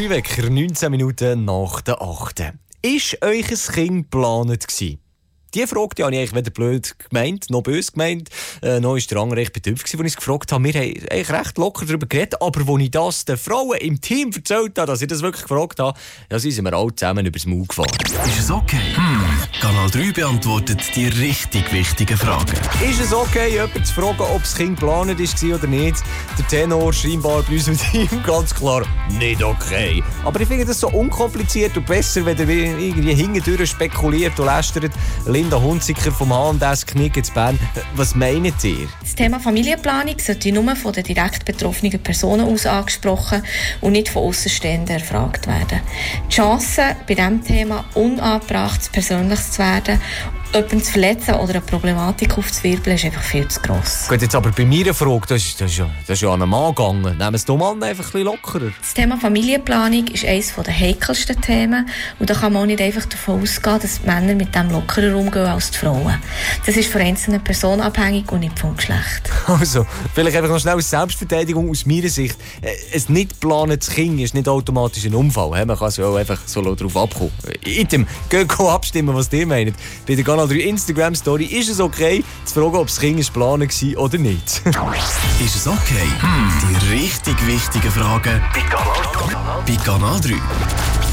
Wecker, 19 Minuten nach der 8. Ist euch ein Kind geplant gewesen? Die Frage habe ich eigentlich weder blöd gemeint, noch böse gemeint. Noch war der andere recht betrübt, als ich es gefragt habe. Wir haben eigentlich recht locker darüber geredet, aber als ich das den Frauen im Team erzählt habe, dass ich das wirklich gefragt habe, ja, sind wir alle zusammen übers Maul gefahren. Ist es okay? Kanal 3 beantwortet die richtig wichtigen Fragen. Ist es okay, jemanden zu fragen, ob das Kind geplant war oder nicht? Der Tenor scheinbar bei uns im Team ganz klar nicht okay. Aber ich finde das so unkompliziert und besser, wenn ihr irgendwie hintendurch spekuliert und lästert. Linda Hunziker vom H&S Knick in Bern. Was meint ihr? Das Thema Familienplanung sollte nur von den direkt betroffenen Personen aus angesprochen und nicht von Außenstehenden erfragt werden. Die Chance, bei diesem Thema unangebracht persönlich zu werden, jemanden zu verletzen oder eine Problematik aufzuwirbeln, ist einfach viel zu gross. Gut, jetzt aber bei mir eine Frage, das ist ja an einen Mann gegangen. Nehmen es den Mann einfach ein bisschen lockerer. Das Thema Familienplanung ist eines der heikelsten Themen und da kann man auch nicht einfach davon ausgehen, dass die Männer mit dem lockerer umgehen als die Frauen. Das ist von einzelnen Personen abhängig und nicht vom Geschlecht. Also, vielleicht einfach noch schnell als Selbstverteidigung aus meiner Sicht. Ein nicht geplantes Kind ist nicht automatisch ein Unfall. Man kann es ja auch einfach so darauf abkommen. Item, geht abstimmen, was ihr meint. Bei der Kanal 3 Instagram-Story ist es okay, zu fragen, ob das Kind geplant war oder nicht. Ist es okay? Die richtig wichtigen Fragen bei Kanal 3.